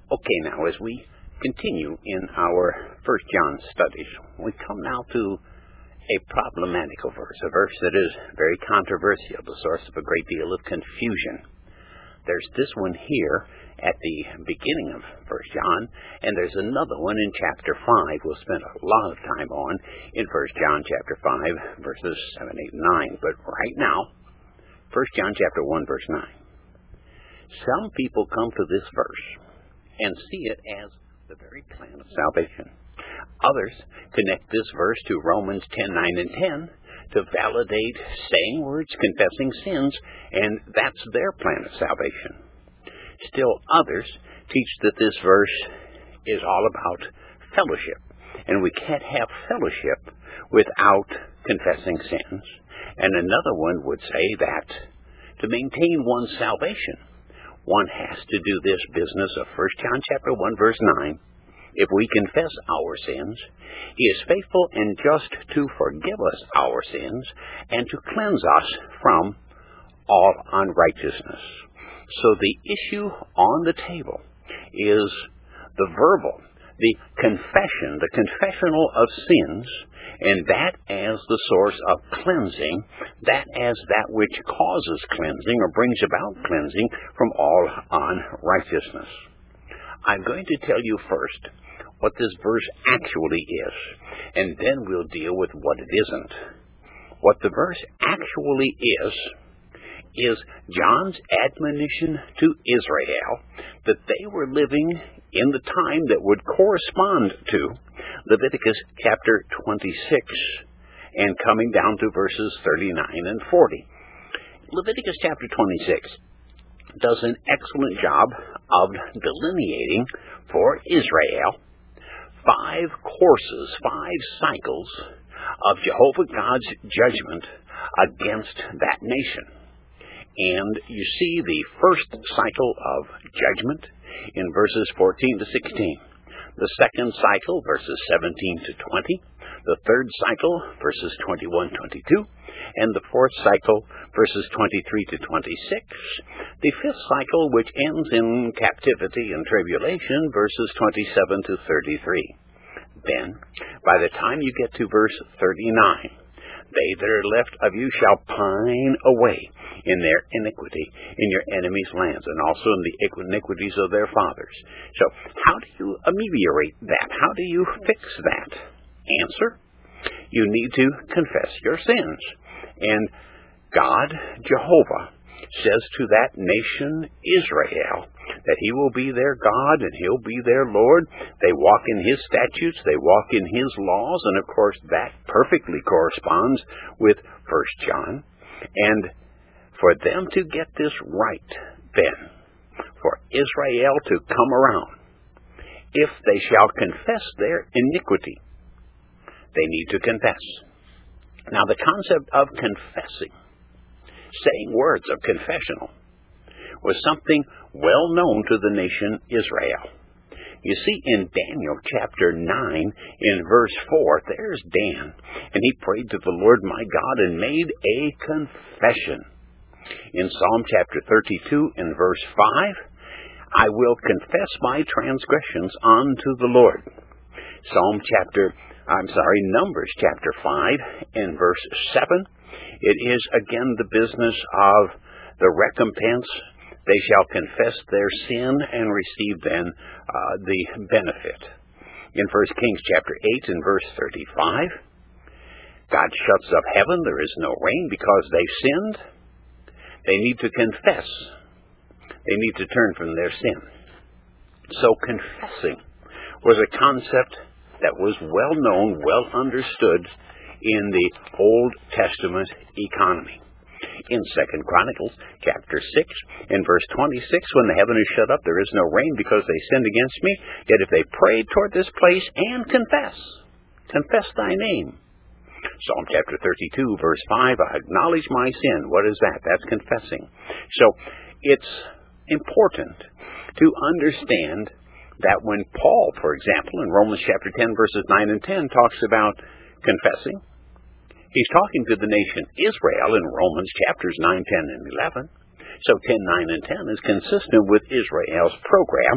Okay, now as we continue in our First John studies, we come now to a problematical verse, a verse that is very controversial, the source of a great deal of confusion. There's this one here at the beginning of First John, and there's another one in chapter 5 we'll spend a lot of time on in First John chapter 5, verses 7, 8, and 9. But right now, First John chapter 1, verse 9. Some people come to this verse and see it as the very plan of salvation. Others connect this verse to Romans 10, 9, and 10 to validate saying words, confessing sins, and that's their plan of salvation. Still others teach that this verse is all about fellowship, and we can't have fellowship without confessing sins. And another one would say that to maintain one's salvation, one has to do this business of 1 John chapter 1, verse 9. If we confess our sins, He is faithful and just to forgive us our sins and to cleanse us from all unrighteousness. So the issue on the table is the verbal, the confession, the confessional of sins, and that as the source of cleansing, that as that which causes cleansing or brings about cleansing from all unrighteousness. I'm going to tell you first what this verse actually is, and then we'll deal with what it isn't. What the verse actually is John's admonition to Israel that they were living in the time that would correspond to Leviticus chapter 26 and coming down to verses 39 and 40. Leviticus chapter 26 does an excellent job of delineating for Israel 5 courses, 5 cycles of Jehovah God's judgment against that nation. And you see the first cycle of judgment in verses 14 to 16. The second cycle, verses 17 to 20. The third cycle, verses 21 22. And the fourth cycle, verses 23 to 26. The fifth cycle, which ends in captivity and tribulation, verses 27 to 33. Then, by the time you get to verse 39, they that are left of you shall pine away in their iniquity in your enemies' lands, and also in the iniquities of their fathers. So, how do you ameliorate that? How do you fix that? Answer: you need to confess your sins. And God, Jehovah, says to that nation, Israel, that He will be their God and He'll be their Lord. They walk in His statutes, they walk in His laws, and of course that perfectly corresponds with 1 John. And for them to get this right, then, for Israel to come around, if they shall confess their iniquity, they need to confess. Now the concept of confessing, saying words of confessional, was something well known to the nation Israel. You see, in Daniel chapter 9, in verse 4, there's Dan, and he prayed to the Lord my God and made a confession. In Psalm chapter 32, in verse 5, I will confess my transgressions unto the Lord. Numbers chapter 5, in verse 7, it is again the business of the recompense. They shall confess their sin and receive then the benefit. In 1 Kings chapter 8 and verse 35, God shuts up heaven, there is no rain because they've sinned. They need to confess. They need to turn from their sin. So confessing was a concept that was well known, well understood in the Old Testament economy. In 2 Chronicles chapter 6, in verse 26, when the heaven is shut up, there is no rain because they sinned against me. Yet if they prayed toward this place and confess thy name. Psalm chapter 32, verse 5, I acknowledge my sin. What is that? That's confessing. So it's important to understand that when Paul, for example, in Romans chapter 10, verses 9 and 10, talks about confessing, he's talking to the nation Israel in Romans chapters 9, 10, and 11. So 10, 9, and 10 is consistent with Israel's program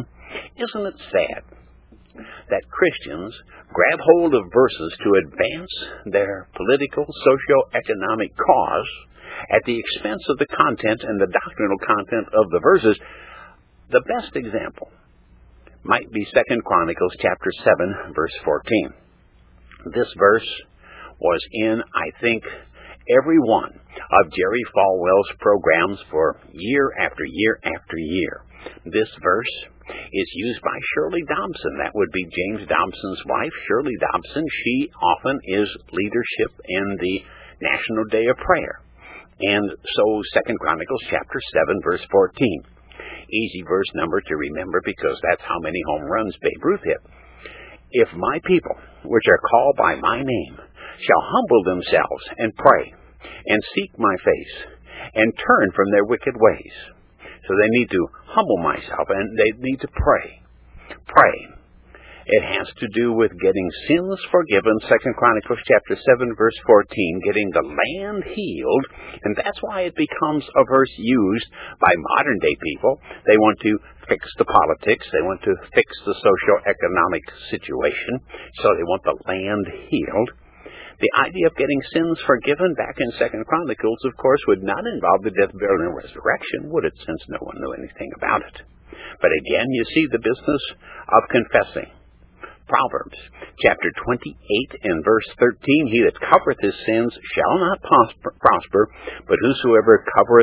Isn't it sad that Christians grab hold of verses to advance their political, socio-economic cause at the expense of the content and the doctrinal content of the verses? The best example might be 2 Chronicles chapter 7, verse 14. This verse was in, I think, every one of Jerry Falwell's programs for year after year after year. This verse is used by Shirley Dobson. That would be James Dobson's wife, Shirley Dobson. She often is leadership in the National Day of Prayer. And so 2 Chronicles chapter 7, verse 14. Easy verse number to remember because that's how many home runs Babe Ruth hit. If my people, which are called by my name, shall humble themselves and pray and seek my face and turn from their wicked ways. So they need to humble myself and they need to pray. Pray. It has to do with getting sins forgiven, 2 Chronicles chapter 7, verse 14, getting the land healed, and that's why it becomes a verse used by modern-day people. They want to fix the politics, they want to fix the socio-economic situation, so they want the land healed. The idea of getting sins forgiven back in 2 Chronicles, of course, would not involve the death, burial, and resurrection, would it, since no one knew anything about it? But again, you see the business of confessing. Proverbs chapter 28 and verse 13, he that covereth his sins shall not prosper, but whoso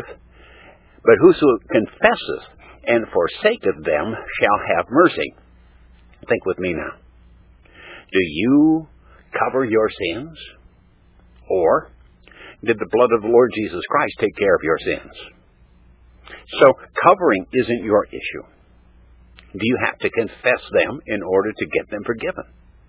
confesseth and forsaketh them shall have mercy. Think with me now. Do you cover your sins? Or did the blood of the Lord Jesus Christ take care of your sins? So covering isn't your issue. Do you have to confess them in order to get them forgiven?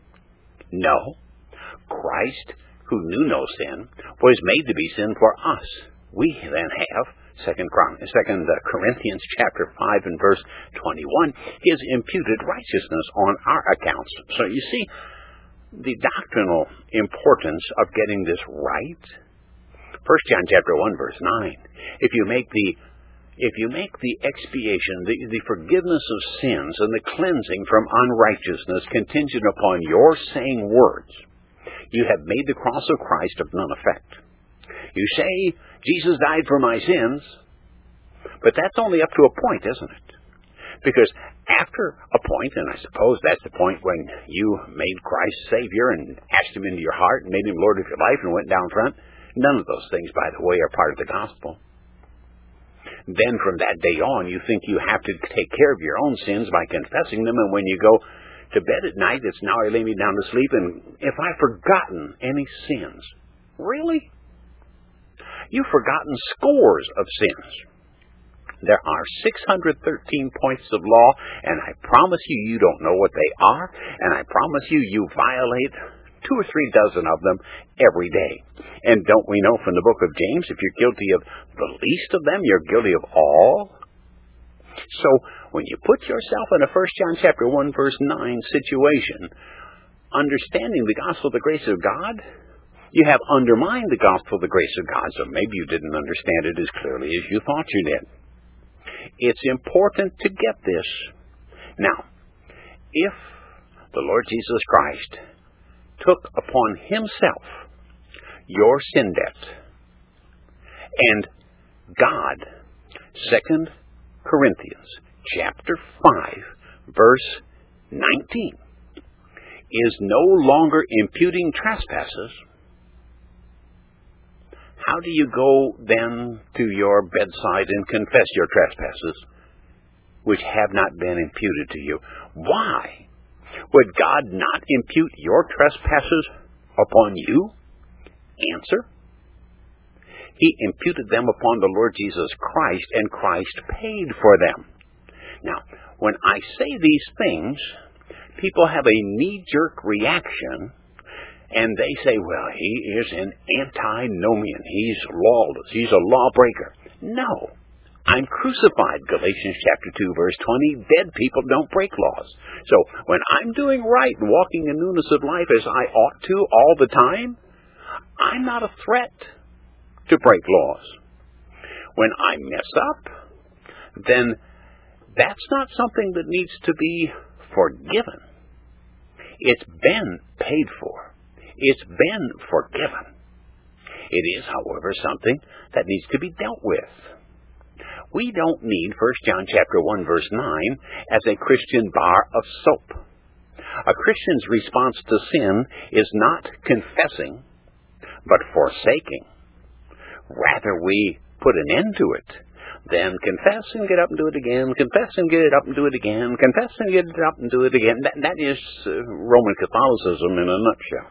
No. Christ, who knew no sin, was made to be sin for us. We then have 2 Corinthians chapter 5 and verse 21, his imputed righteousness on our accounts. So you see the doctrinal importance of getting this right. 1 John chapter 1 verse 9. If you make the expiation, the forgiveness of sins and the cleansing from unrighteousness contingent upon your saying words, you have made the cross of Christ of none effect. You say, Jesus died for my sins, but that's only up to a point, isn't it? Because after a point, and I suppose that's the point when you made Christ Savior and asked Him into your heart and made Him Lord of your life and went down front, none of those things, by the way, are part of the gospel. Then from that day on, you think you have to take care of your own sins by confessing them, and when you go to bed at night, it's now I lay me down to sleep, and if I've forgotten any sins, really? You've forgotten scores of sins. There are 613 points of law, and I promise you, you don't know what they are, and I promise you, you violate 2 or 3 dozen of them every day. And don't we know from the book of James, if you're guilty of the least of them, you're guilty of all? So when you put yourself in a 1 John chapter 1 verse 9 situation, understanding the gospel of the grace of God, you have undermined the gospel of the grace of God. So maybe you didn't understand it as clearly as you thought you did. It's important to get this. Now, if the Lord Jesus Christ took upon Himself your sin debt, and God, 2 Corinthians chapter 5, verse 19, is no longer imputing trespasses, how do you go then to your bedside and confess your trespasses, which have not been imputed to you? Why would God not impute your trespasses upon you? Answer: He imputed them upon the Lord Jesus Christ, and Christ paid for them. Now, when I say these things, people have a knee-jerk reaction, and they say, well, he is an antinomian. He's lawless. He's a lawbreaker. No. I'm crucified, Galatians chapter 2, verse 20. Dead people don't break laws. So when I'm doing right and walking in newness of life as I ought to all the time, I'm not a threat to break laws. When I mess up, then That's not something that needs to be forgiven. It's been paid for. It's been forgiven. It is, however, something that needs to be dealt with. We don't need 1 John chapter 1 verse 9 as a Christian bar of soap. A Christian's response to sin is not confessing, but forsaking. Rather, we put an end to it, then confess and get up and do it again, confess and get up and do it again, confess and get up and do it again. That is Roman Catholicism in a nutshell.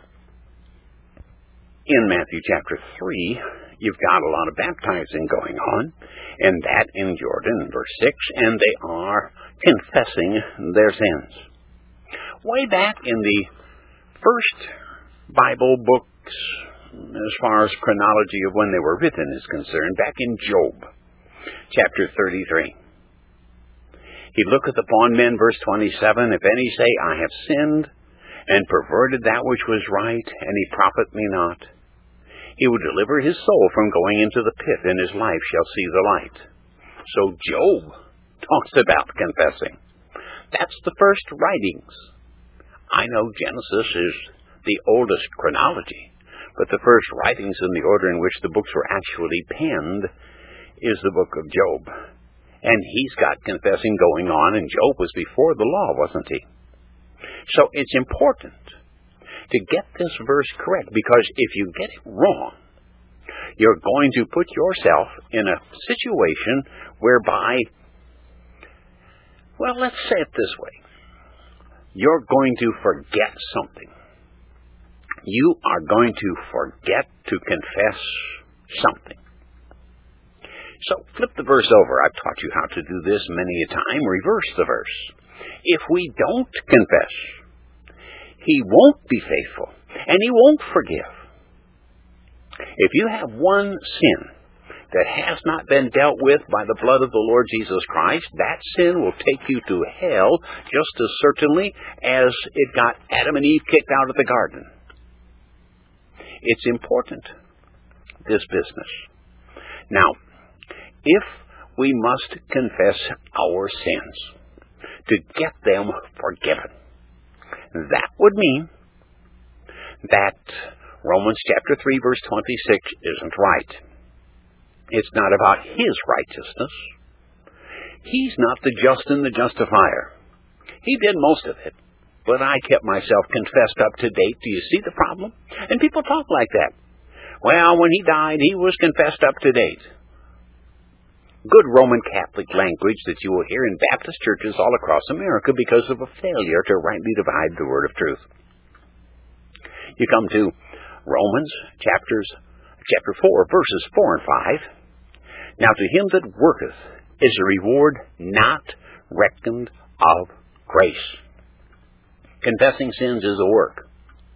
In Matthew chapter 3, you've got a lot of baptizing going on, and that in Jordan in verse 6, and they are confessing their sins. Way back in the first Bible books, as far as chronology of when they were written is concerned, back in Job, chapter 33. He looketh upon men, verse 27, if any say, I have sinned, and perverted that which was right, and he profit me not, he will deliver his soul from going into the pit, and his life shall see the light. So Job talks about confessing. That's the first writings. I know Genesis is the oldest chronology, but the first writings in the order in which the books were actually penned is the book of Job. And he's got confessing going on, and Job was before the law, wasn't he? So it's important to get this verse correct, because if you get it wrong, you're going to put yourself in a situation whereby, well, let's say it this way. You're going to forget something. You are going to forget to confess something. So flip the verse over. I've taught you how to do this many a time. Reverse the verse. If we don't confess, He won't be faithful, and He won't forgive. If you have one sin that has not been dealt with by the blood of the Lord Jesus Christ, that sin will take you to hell just as certainly as it got Adam and Eve kicked out of the garden. It's important, this business. Now, if we must confess our sins to get them forgiven, that would mean that Romans chapter 3 verse 26 isn't right. It's not about His righteousness. He's not the just and the justifier. He did most of it, but I kept myself confessed up to date. Do you see the problem? And people talk like that. Well, when He died, He was confessed up to date. Good Roman Catholic language that you will hear in Baptist churches all across America because of a failure to rightly divide the word of truth. You come to Romans chapter 4, verses 4 and 5. Now to him that worketh is a reward not reckoned of grace. Confessing sins is a work.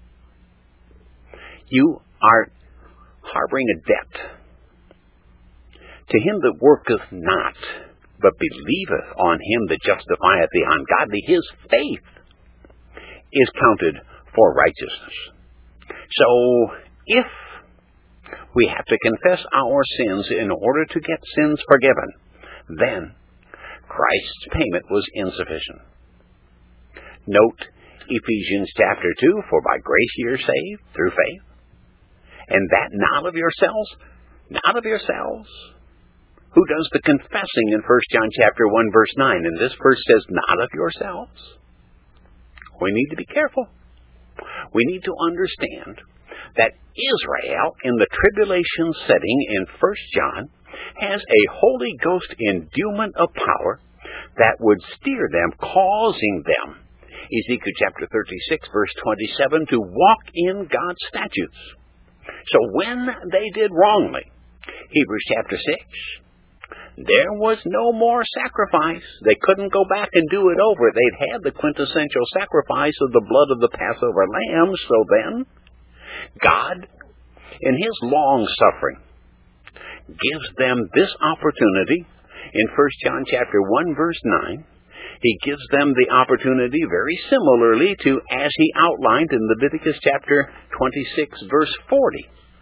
You are harboring a debt. To him that worketh not, but believeth on him that justifieth the ungodly, his faith is counted for righteousness. So, if we have to confess our sins in order to get sins forgiven, then Christ's payment was insufficient. Note Ephesians chapter 2, for by grace ye are saved through faith, and that not of yourselves, not of yourselves. Who does the confessing in 1 John chapter 1, verse 9? And this verse says, not of yourselves. We need to be careful. We need to understand that Israel, in the tribulation setting in 1 John, has a Holy Ghost endowment of power that would steer them, causing them, Ezekiel chapter 36, verse 27, to walk in God's statutes. So when they did wrongly, Hebrews chapter 6, there was no more sacrifice. They couldn't go back and do it over. They'd had the quintessential sacrifice of the blood of the Passover lamb. So then, God, in His long suffering, gives them this opportunity. In 1 John chapter 1, verse 9, He gives them the opportunity very similarly to as He outlined in Leviticus chapter 26, verse 40.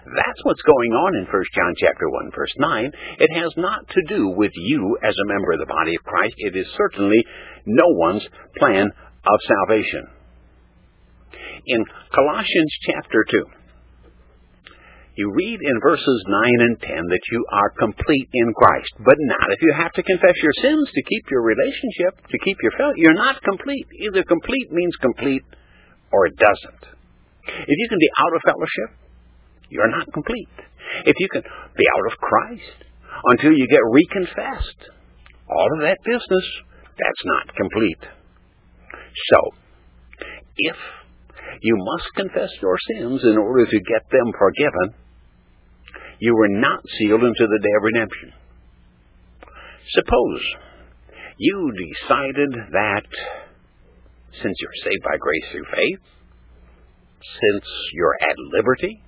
That's what's going on in 1 John chapter 1, verse 9. It has not to do with you as a member of the body of Christ. It is certainly no one's plan of salvation. In Colossians chapter 2, you read in verses 9 and 10 that you are complete in Christ, but not if you have to confess your sins to keep your relationship, to keep your fellowship. You're not complete. Either complete means complete or it doesn't. If you can be out of fellowship, you're not complete. If you can be out of Christ until you get reconfessed, all of that business, that's not complete. So, if you must confess your sins in order to get them forgiven, you were not sealed into the day of redemption. Suppose you decided that since you're saved by grace through faith, since you're at liberty,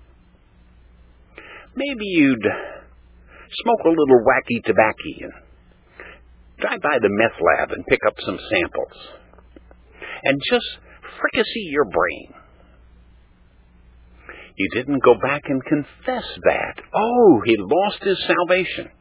maybe you'd smoke a little wacky tobacco and drive by the meth lab and pick up some samples and just fricassee your brain. You didn't go back and confess that. Oh, he lost his salvation.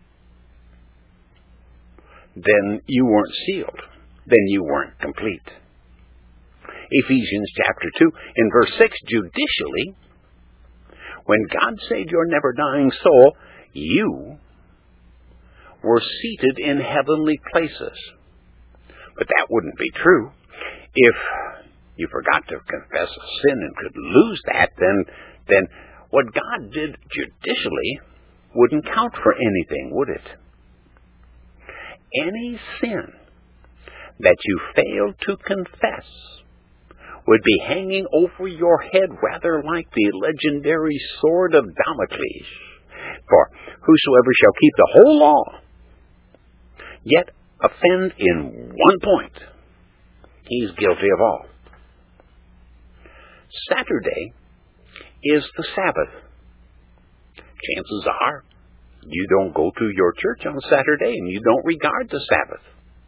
Then you weren't sealed. Then you weren't complete. Ephesians chapter 2, in verse 6, judicially, when God saved your never-dying soul, you were seated in heavenly places. But that wouldn't be true. If you forgot to confess a sin and could lose that, then what God did judicially wouldn't count for anything, would it? Any sin that you failed to confess would be hanging over your head rather like the legendary sword of Damocles. For whosoever shall keep the whole law, yet offend in one point, he's guilty of all. Saturday is the Sabbath. Chances are you don't go to your church on Saturday and you don't regard the Sabbath.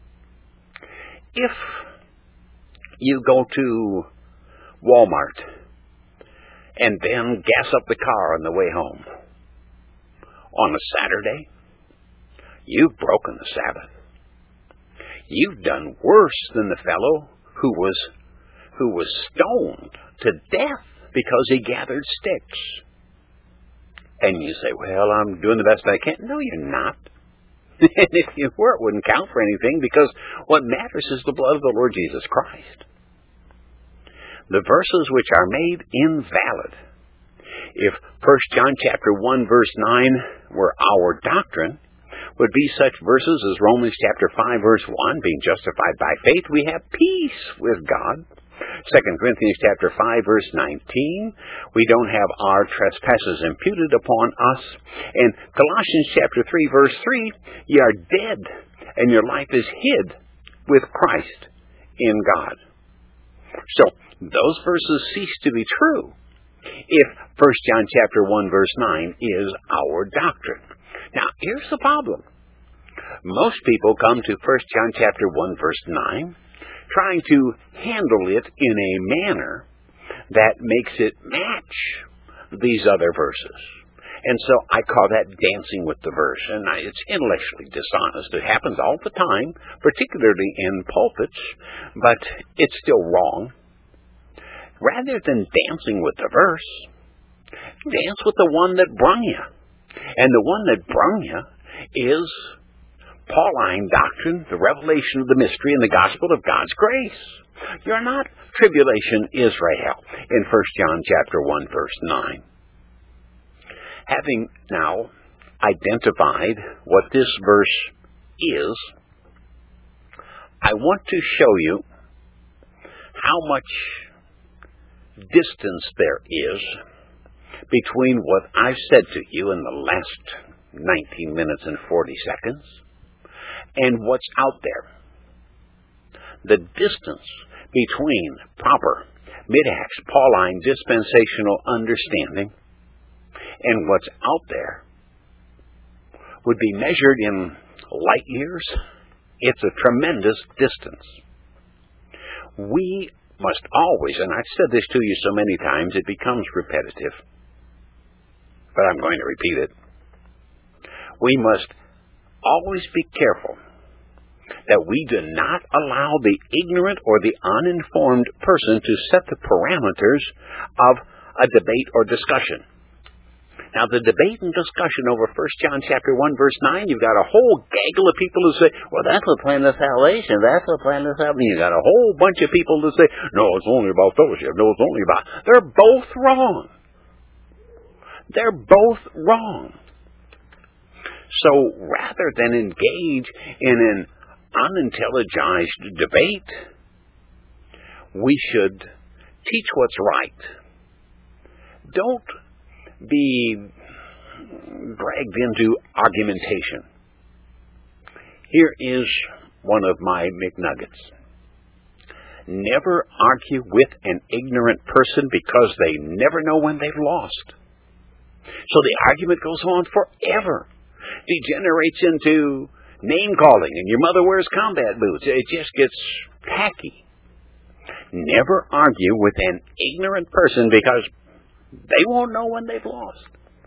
If you go to Walmart and then gas up the car on the way home on a Saturday, you've broken the Sabbath. You've done worse than the fellow who was stoned to death because he gathered sticks. And you say, well, I'm doing the best I can. No, you're not. And if you were, it wouldn't count for anything, because what matters is the blood of the Lord Jesus Christ. The verses which are made invalid. If 1 John chapter 1 verse 9 were our doctrine, would be such verses as Romans chapter 5 verse 1, being justified by faith, we have peace with God. 2 Corinthians chapter 5 verse 19, we don't have our trespasses imputed upon us. And Colossians chapter 3 verse 3, ye are dead, and your life is hid with Christ in God. So, those verses cease to be true if 1 John chapter 1 verse 9 is our doctrine. Now, here's the problem. Most people come to 1 John chapter 1 verse 9 trying to handle it in a manner that makes it match these other verses. And so I call that dancing with the verse, and it's intellectually dishonest. It happens all the time, particularly in pulpits, but it's still wrong. Rather than dancing with the verse, dance with the one that brung you. And the one that brung you is Pauline doctrine, the revelation of the mystery and the gospel of God's grace. You're not tribulation Israel in 1 John chapter 1 verse 9. Having now identified what this verse is, I want to show you how much distance there is between what I've said to you in the last 19 minutes and 40 seconds and what's out there. The distance between proper Midrash, Pauline, dispensational understanding and what's out there would be measured in light years. It's a tremendous distance. We must always, and I've said this to you so many times, it becomes repetitive. but I'm going to repeat it. We must always be careful that we do not allow the ignorant or the uninformed person to set the parameters of a debate or discussion. Now, the debate and discussion over 1 John chapter 1, verse 9, you've got a whole gaggle of people who say, well, that's the plan of salvation, that's the plan of salvation. You've got a whole bunch of people who say, no, it's only about fellowship, no, it's only about... They're both wrong. They're both wrong. So, rather than engage in an unintelligized debate, we should teach what's right. Don't be dragged into argumentation. Here is one of my McNuggets. Never argue with an ignorant person because they never know when they've lost. So the argument goes on forever. Degenerates into name-calling, and your mother wears combat boots. It just gets tacky. Never argue with an ignorant person because they won't know when they've lost.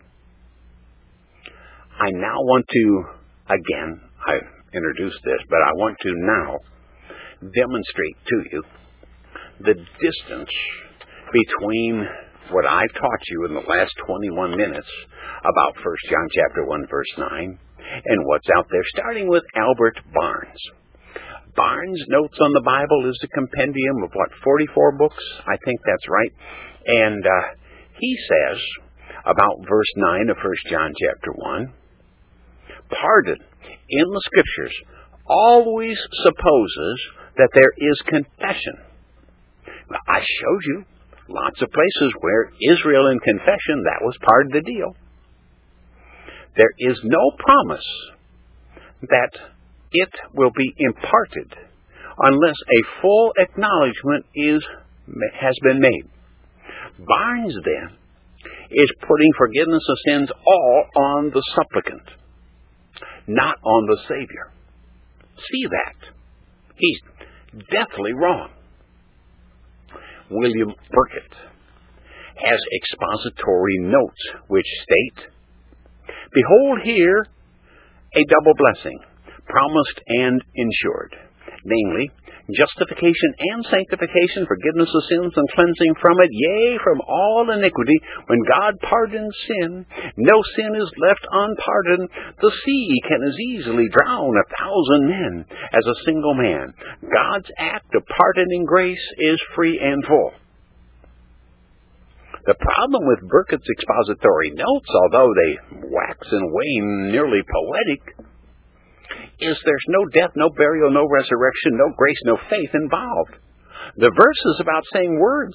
I now want to, again, I introduced this, but I want to now demonstrate to you the distance between what I taught you in the last 21 minutes about 1 John chapter 1, verse 9, and what's out there, starting with Albert Barnes. Barnes' Notes on the Bible is a compendium of, 44 books? I think that's right. And he says about verse 9 of 1 John chapter 1, pardon in the Scriptures always supposes that there is confession. Now, I showed you lots of places where Israel in confession, that was part of the deal. There is no promise that it will be imparted unless a full acknowledgement has been made. Barnes, then, is putting forgiveness of sins all on the supplicant, not on the Savior. See that? He's deathly wrong. William Burkitt has expository notes which state, behold here a double blessing, promised and insured, namely, justification and sanctification, forgiveness of sins and cleansing from it, yea, from all iniquity. When God pardons sin, no sin is left unpardoned. The sea can as easily drown 1,000 men as a single man. God's act of pardoning grace is free and full. The problem with Burkitt's expository notes, although they wax and wane nearly poetic, is there's no death, no burial, no resurrection, no grace, no faith involved. The verse is about saying words.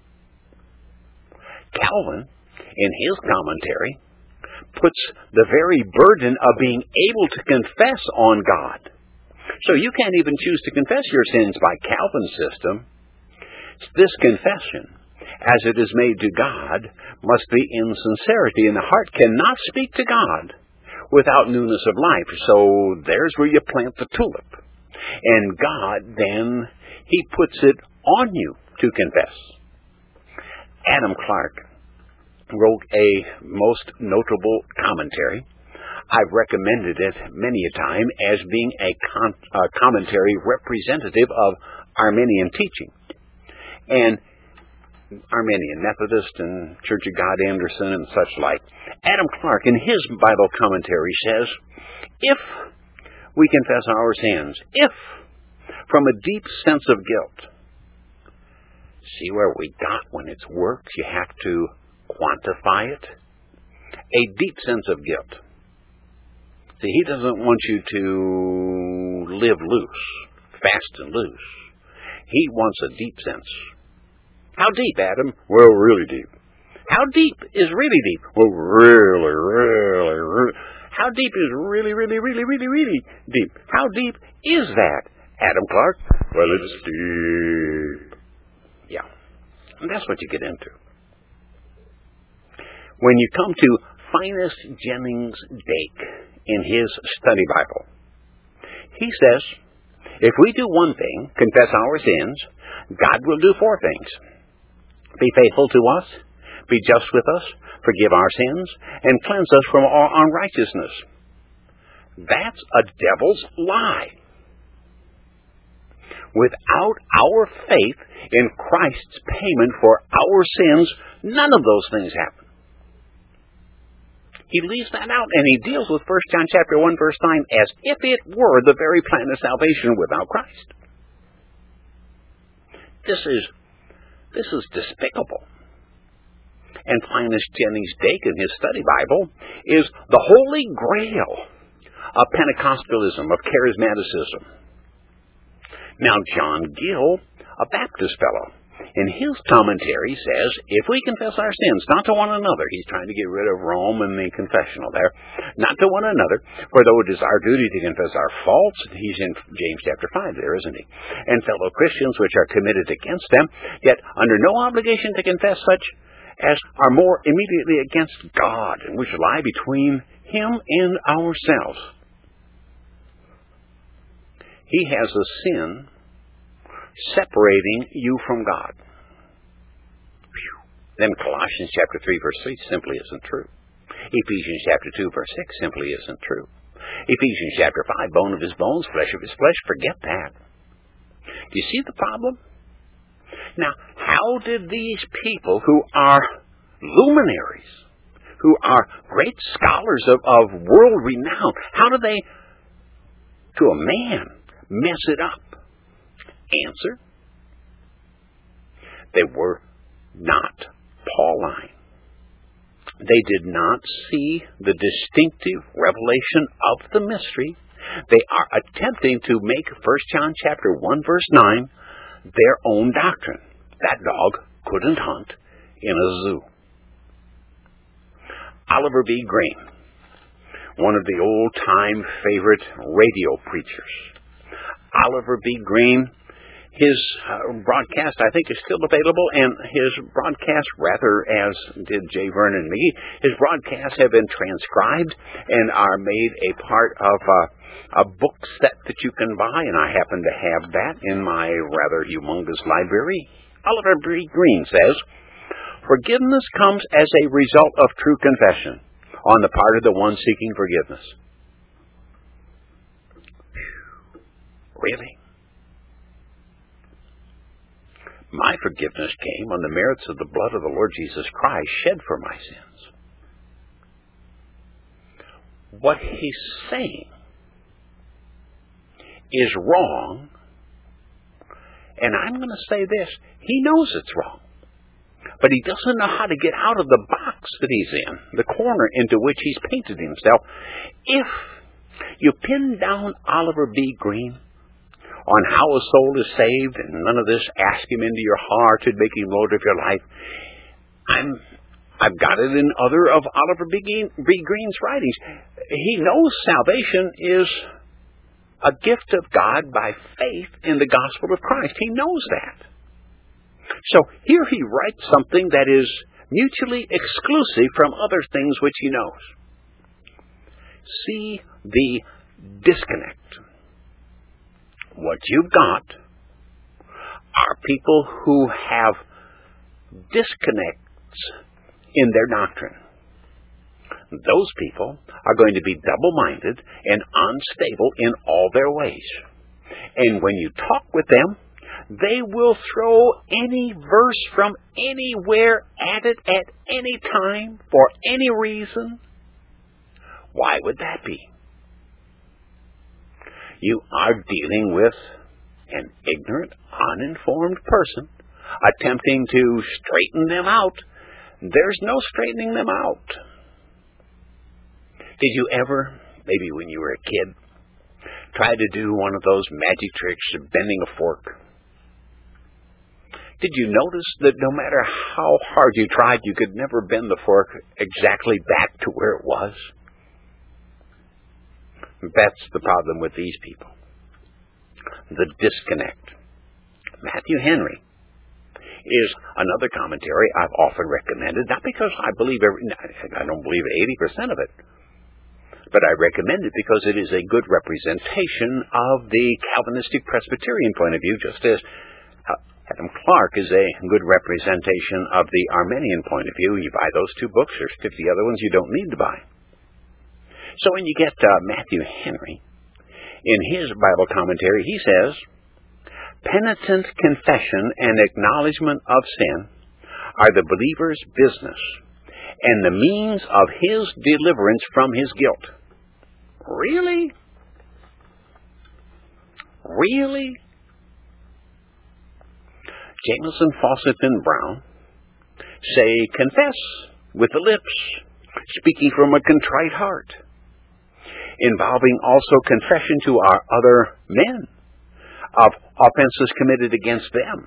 Calvin, in his commentary, puts the very burden of being able to confess on God. So you can't even choose to confess your sins by Calvin's system. This confession, as it is made to God, must be in sincerity, and the heart cannot speak to God without newness of life. So there's where you plant the tulip. And God, then, He puts it on you to confess. Adam Clarke wrote a most notable commentary. I've recommended it many a time as being a commentary representative of Arminian teaching. And Arminian, Methodist, and Church of God Anderson, and such like. Adam Clarke, in his Bible commentary, says, if we confess our sins, if from a deep sense of guilt, see where we got when it's works, you have to quantify it, a deep sense of guilt. See, He doesn't want you to live loose, fast and loose. He wants a deep sense. How deep, Adam? Well, really deep. How deep is really deep? Well, really. How deep is really deep? How deep is that, Adam Clarke? Well, it's deep. Yeah. And that's what you get into. When you come to Finis Jennings Dake in his study Bible, he says, if we do one thing, confess our sins, God will do 4 things. Be faithful to us, be just with us, forgive our sins, and cleanse us from all unrighteousness. That's a devil's lie. Without our faith in Christ's payment for our sins, none of those things happen. He leaves that out, and he deals with 1 John chapter 1, verse 9 as if it were the very plan of salvation without Christ. This is despicable. And Linus Jennings Dake, in his study Bible, is the holy grail of Pentecostalism, of charismaticism. Now, John Gill, a Baptist fellow, in his commentary says, if we confess our sins, not to one another, he's trying to get rid of Rome and the confessional there, not to one another, for though it is our duty to confess our faults, he's in James chapter 5 there, isn't he? And fellow Christians which are committed against them, yet under no obligation to confess such as are more immediately against God, and which lie between him and ourselves. He has a sin separating you from God. Then Colossians chapter 3 verse 3 simply isn't true. Ephesians chapter 2 verse 6 simply isn't true. Ephesians chapter 5, bone of his bones, flesh of his flesh, forget that. Do you see the problem? Now, how did these people who are luminaries, who are great scholars of world renown, how do they, to a man, mess it up? Answer: they were not Pauline. They did not see the distinctive revelation of the mystery. They are attempting to make 1 John chapter 1 verse 9 their own doctrine. That dog couldn't hunt in a zoo. Oliver B. Green, one of the old-time favorite radio preachers. Oliver B. Green, his broadcast, I think, is still available, and his broadcast, rather as did J. Vernon McGee, his broadcasts have been transcribed and are made a part of a book set that you can buy, and I happen to have that in my rather humongous library. Oliver B. Green says, forgiveness comes as a result of true confession on the part of the one seeking forgiveness. Really? My forgiveness came on the merits of the blood of the Lord Jesus Christ shed for my sins. What he's saying is wrong, and I'm going to say this, he knows it's wrong, but he doesn't know how to get out of the box that he's in, the corner into which he's painted himself. If you pin down Oliver B. Green on how a soul is saved, and none of this ask him into your heart and make him Lord of your life, I've got it in other of Oliver B. Green's writings. He knows salvation is a gift of God by faith in the gospel of Christ. He knows that. So here he writes something that is mutually exclusive from other things which he knows. See the disconnect. What you've got are people who have disconnects in their doctrine. Those people are going to be double-minded and unstable in all their ways. And when you talk with them, they will throw any verse from anywhere at it at any time for any reason. Why would that be? You are dealing with an ignorant, uninformed person attempting to straighten them out. There's no straightening them out. Did you ever, maybe when you were a kid, try to do one of those magic tricks of bending a fork? Did you notice that no matter how hard you tried, you could never bend the fork exactly back to where it was? That's the problem with these people. The disconnect. Matthew Henry is another commentary I've often recommended, not because I don't believe 80% of it, but I recommend it because it is a good representation of the Calvinistic Presbyterian point of view, just Adam Clarke is a good representation of the Arminian point of view. You buy those two books, there's 50 other ones you don't need to buy. So when you get Matthew Henry, in his Bible commentary, he says, penitent confession and acknowledgement of sin are the believer's business and the means of his deliverance from his guilt. Really? Really? Jamieson, Fausset, and Brown say, confess with the lips, speaking from a contrite heart, involving also confession to our other men of offenses committed against them.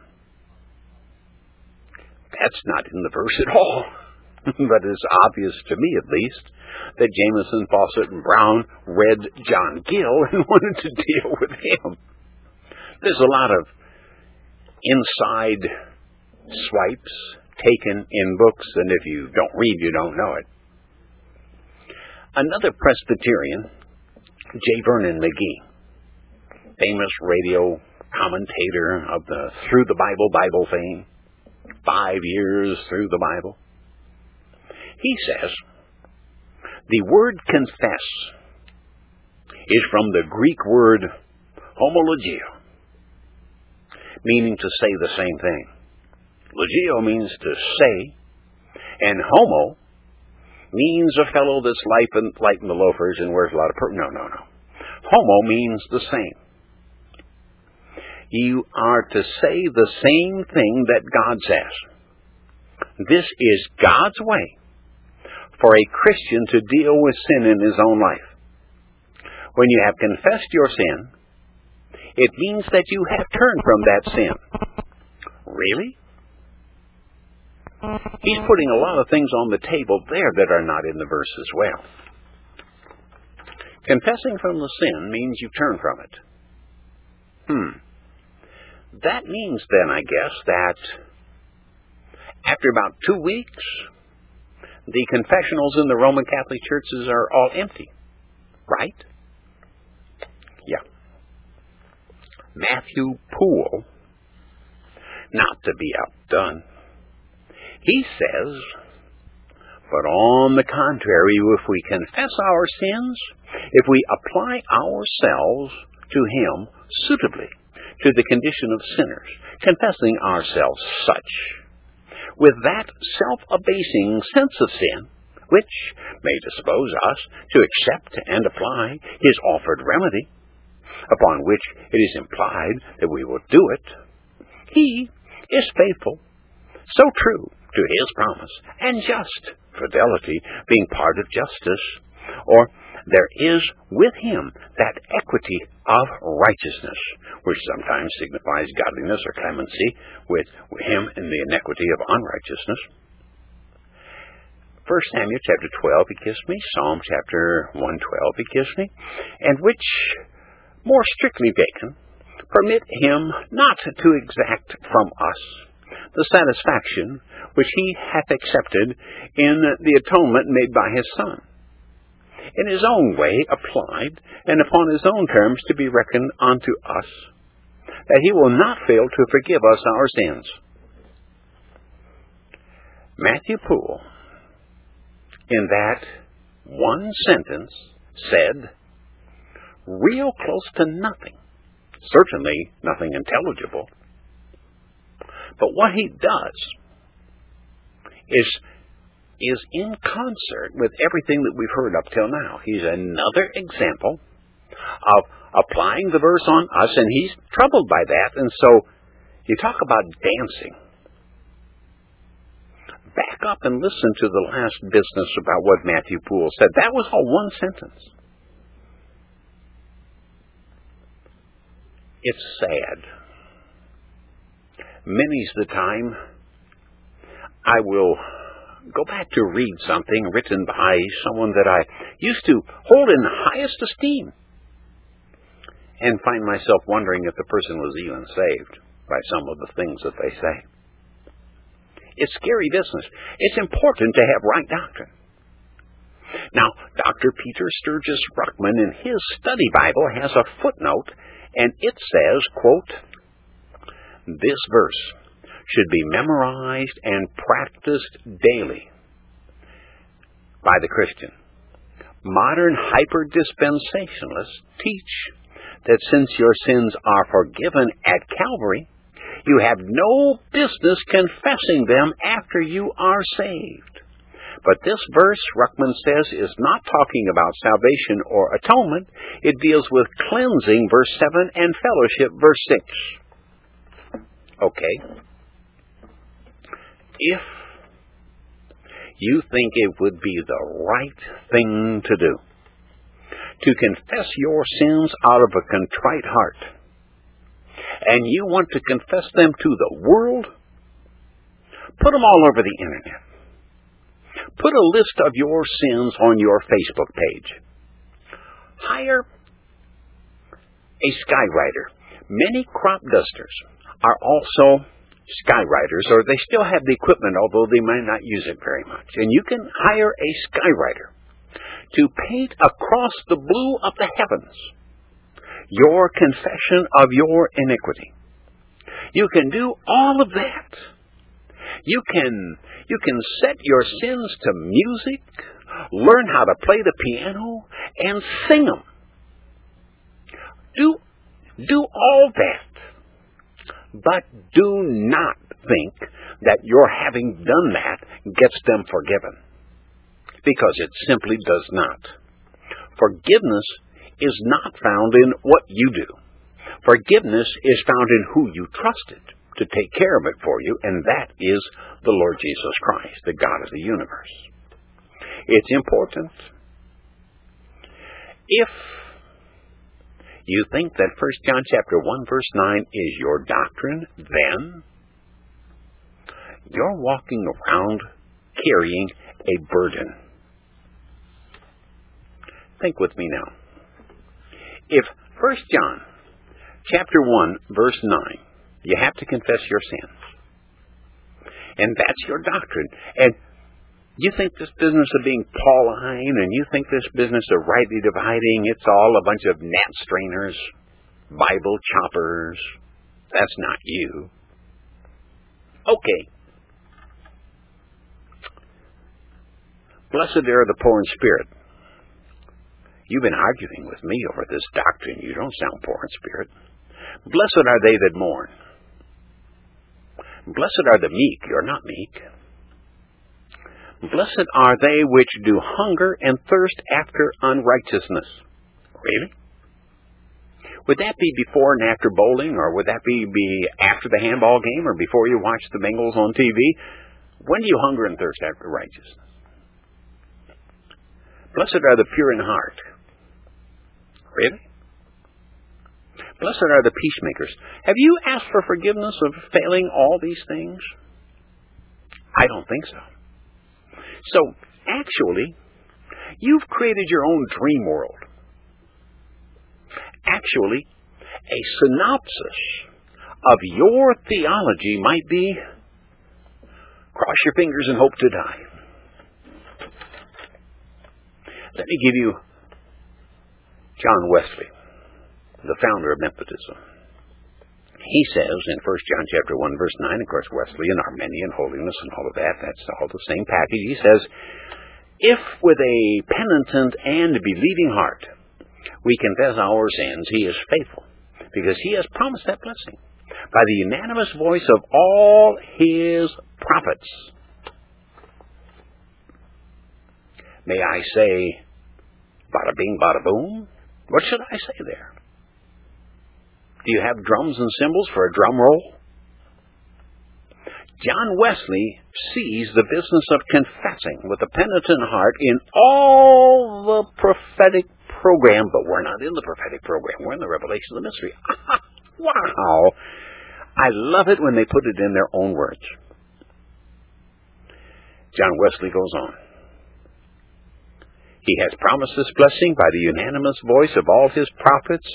That's not in the verse at all, but it's obvious to me at least that Jamieson, Fausset, and Brown read John Gill and wanted to deal with him. There's a lot of inside swipes taken in books, and if you don't read, you don't know it. Another Presbyterian, J. Vernon McGee, famous radio commentator of the Through the Bible fame, 5 years through the Bible, he says, the word confess is from the Greek word homologio, meaning to say the same thing. Logio means to say, and homo means a fellow that's light in the loafers and wears a lot of No. Homo means the same. You are to say the same thing that God says. This is God's way for a Christian to deal with sin in his own life. When you have confessed your sin, it means that you have turned from that sin. Really? He's putting a lot of things on the table there that are not in the verse as well. Confessing from the sin means you turn from it. That means then, I guess, that after about 2 weeks, the confessionals in the Roman Catholic churches are all empty. Right? Yeah. Matthew Poole, not to be outdone, he says, but on the contrary, if we confess our sins, if we apply ourselves to Him suitably, to the condition of sinners, confessing ourselves such, with that self-abasing sense of sin, which may dispose us to accept and apply His offered remedy, upon which it is implied that we will do it, He is faithful, so true to His promise, and just, fidelity being part of justice, or there is with Him that equity of righteousness, which sometimes signifies godliness or clemency, with Him in the inequity of unrighteousness. 1 Samuel chapter 12 he gives me, Psalm chapter 112 he gives me, and which, more strictly taken, permit Him not to exact from us the satisfaction which He hath accepted in the atonement made by His Son, in His own way applied, and upon His own terms to be reckoned unto us, that He will not fail to forgive us our sins. Matthew Poole, in that one sentence, said, real close to nothing, certainly nothing intelligible, but what he does is in concert with everything that we've heard up till now. He's another example of applying the verse on us, and he's troubled by that. And so you talk about dancing. Back up and listen to the last business about what Matthew Poole said. That was all one sentence. It's sad. Many's the time I will go back to read something written by someone that I used to hold in the highest esteem and find myself wondering if the person was even saved by some of the things that they say. It's scary business. It's important to have right doctrine. Now, Dr. Peter Sturgis Ruckman in his study Bible has a footnote, and it says, quote, this verse should be memorized and practiced daily by the Christian. Modern hyper-dispensationalists teach that since your sins are forgiven at Calvary, you have no business confessing them after you are saved. But this verse, Ruckman says, is not talking about salvation or atonement. It deals with cleansing, verse 7, and fellowship, verse 6. Okay. If you think it would be the right thing to do to confess your sins out of a contrite heart, and you want to confess them to the world, put them all over the internet. Put a list of your sins on your Facebook page. Hire a skywriter. Many crop dusters are also skywriters, or they still have the equipment, although they might not use it very much. And you can hire a skywriter to paint across the blue of the heavens your confession of your iniquity. You can do all of that. You can set your sins to music, learn how to play the piano, and sing them. Do all that. But do not think that your having done that gets them forgiven. Because it simply does not. Forgiveness is not found in what you do. Forgiveness is found in who you trusted to take care of it for you, and that is the Lord Jesus Christ, the God of the universe. It's important. If you think that 1 John chapter 1 verse 9 is your doctrine, then you're walking around carrying a burden. Think with me now. If 1 John chapter 1 verse 9, you have to confess your sins, and that's your doctrine, and you think this business of being Pauline, and you think this business of rightly dividing, it's all a bunch of gnat strainers, Bible choppers. That's not you. Okay. Blessed are the poor in spirit. You've been arguing with me over this doctrine. You don't sound poor in spirit. Blessed are they that mourn. Blessed are the meek. You're not meek. Blessed are they which do hunger and thirst after unrighteousness. Really? Would that be before and after bowling, or would that be after the handball game, or before you watch the Bengals on TV? When do you hunger and thirst after righteousness? Blessed are the pure in heart. Really? Blessed are the peacemakers. Have you asked for forgiveness of failing all these things? I don't think so. So, actually, you've created your own dream world. Actually, a synopsis of your theology might be, cross your fingers and hope to die. Let me give you John Wesley, the founder of Methodism. He says in 1 John chapter 1 verse 9, of course, Wesleyan, Arminian, holiness, and all of that, that's all the same package. He says, if with a penitent and believing heart we confess our sins, he is faithful, because he has promised that blessing by the unanimous voice of all his prophets. May I say, bada bing, bada boom? What should I say there? Do you have drums and cymbals for a drum roll? John Wesley sees the business of confessing with a penitent heart in all the prophetic program, but we're not in the prophetic program. We're in the revelation of the mystery. Wow! I love it when they put it in their own words. John Wesley goes on. He has promised this blessing by the unanimous voice of all his prophets.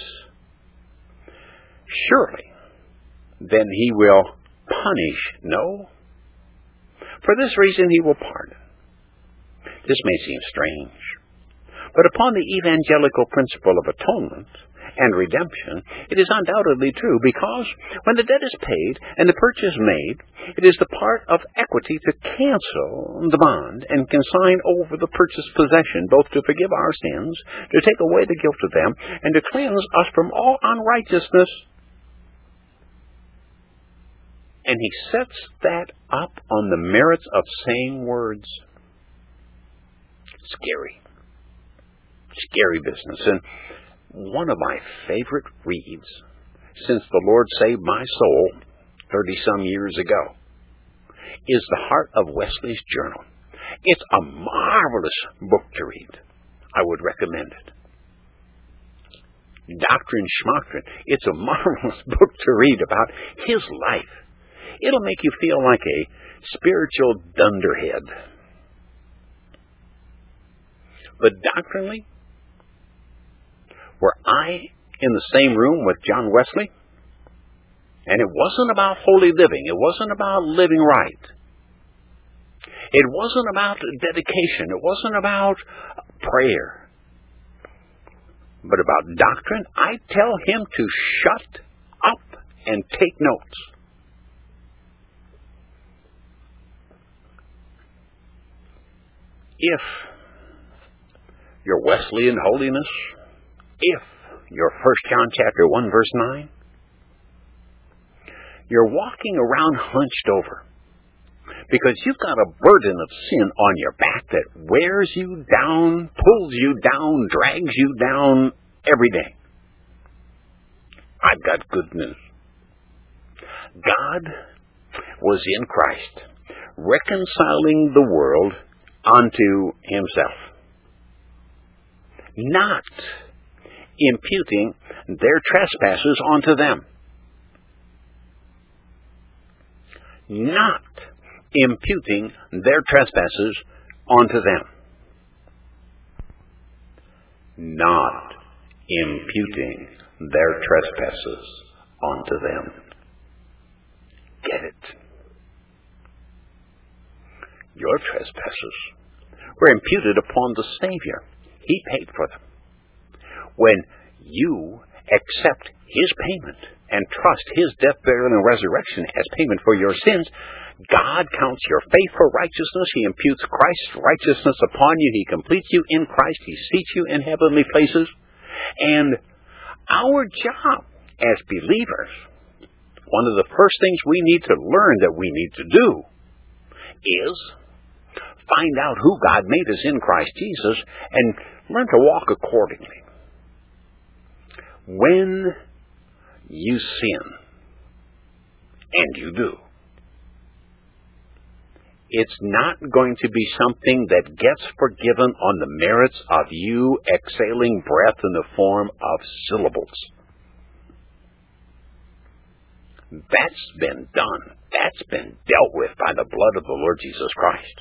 Surely, then he will punish. No. For this reason he will pardon. This may seem strange. But upon the evangelical principle of atonement and redemption, it is undoubtedly true, because when the debt is paid and the purchase made, it is the part of equity to cancel the bond and consign over the purchased possession, both to forgive our sins, to take away the guilt of them, and to cleanse us from all unrighteousness. And he sets that up on the merits of saying words. Scary business. And one of my favorite reads, since the Lord saved my soul 30-some years ago, is the Heart of Wesley's Journal. It's a marvelous book to read. I would recommend it. Doctrine Schmoctrine. It's a marvelous book to read about his life. It'll make you feel like a spiritual dunderhead. But doctrinally, were I in the same room with John Wesley, and it wasn't about holy living, it wasn't about living right, it wasn't about dedication, it wasn't about prayer, but about doctrine, I'd tell him to shut up and take notes. If your Wesleyan holiness, if your 1 John chapter 1 verse 9, you're walking around hunched over because you've got a burden of sin on your back that wears you down, pulls you down, drags you down every day, I've got good news. God was in Christ, reconciling the world unto himself, not imputing their trespasses onto them. Not imputing their trespasses onto them. Not imputing their trespasses onto them. Get it? Your trespasses were imputed upon the Savior. He paid for them. When you accept his payment and trust his death, burial, and resurrection as payment for your sins, God counts your faith for righteousness. He imputes Christ's righteousness upon you. He completes you in Christ. He seats you in heavenly places. And our job as believers, one of the first things we need to learn that we need to do is find out who God made us in Christ Jesus and learn to walk accordingly. When you sin, and you do, it's not going to be something that gets forgiven on the merits of you exhaling breath in the form of syllables. That's been done. That's been dealt with by the blood of the Lord Jesus Christ.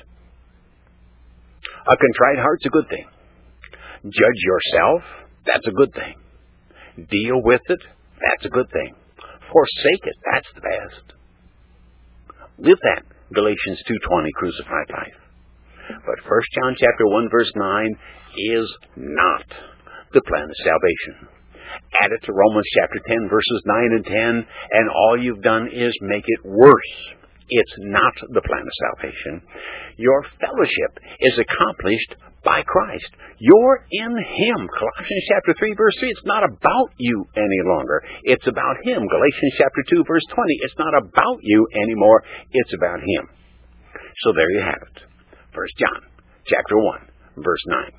A contrite heart's a good thing. Judge yourself, that's a good thing. Deal with it, that's a good thing. Forsake it, that's the best. Live that Galatians 2:20 crucified life. But 1 John chapter 1 verse 9 is not the plan of salvation. Add it to Romans chapter 10 verses 9 and 10, and all you've done is make it worse. It's not the plan of salvation. Your fellowship is accomplished by Christ. You're in him. Colossians chapter 3 verse 3, it's not about you any longer. It's about him. Galatians chapter 2 verse 20, it's not about you anymore. It's about him. So there you have it. 1 John chapter 1 verse 9.